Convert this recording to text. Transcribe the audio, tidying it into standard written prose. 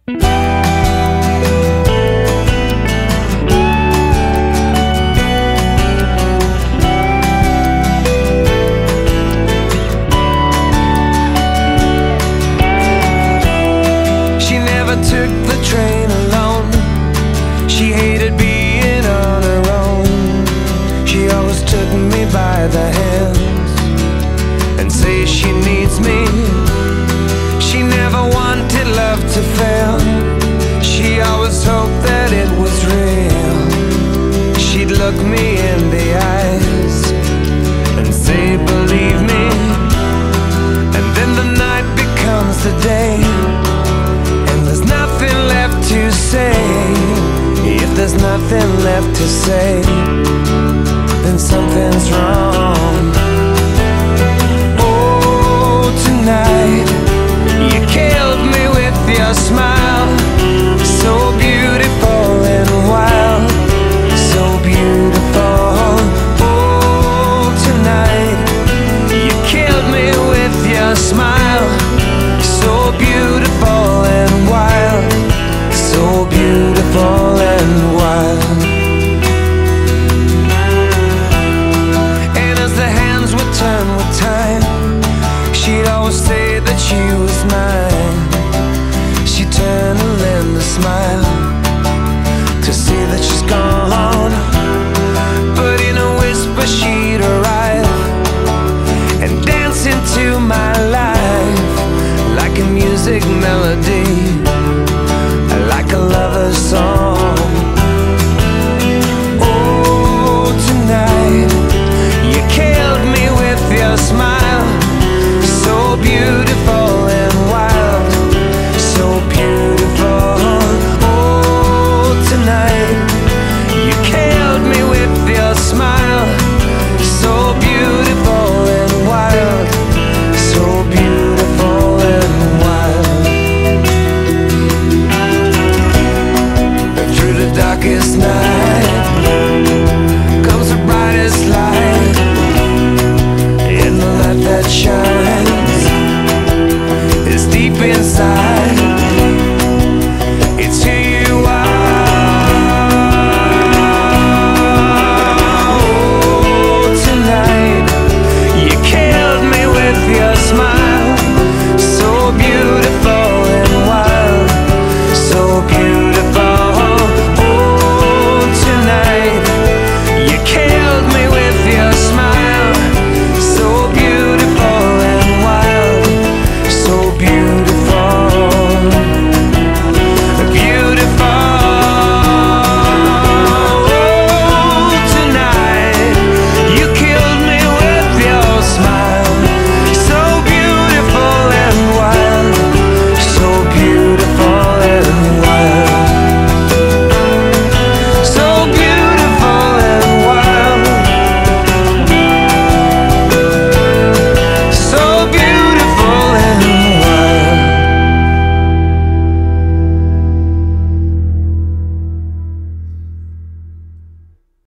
Took the train alone. She hated being on her own. She always took me by the hands and say she needs me. She never wanted love to fail. She always hoped that it was real. She'd look me in the eyes and say, believe me. And then the night becomes the day. There's nothing left to say. If there's nothing left to say, then something's wrong. Oh, tonight you killed me with your smile, so beautiful and wild, so beautiful. Oh, tonight you killed me with your smile, so beautiful and wild, so beautiful and wild. And as the hands would turn with time, she'd always say that she was mine. She'd turn and lend a smile to see that she's gone.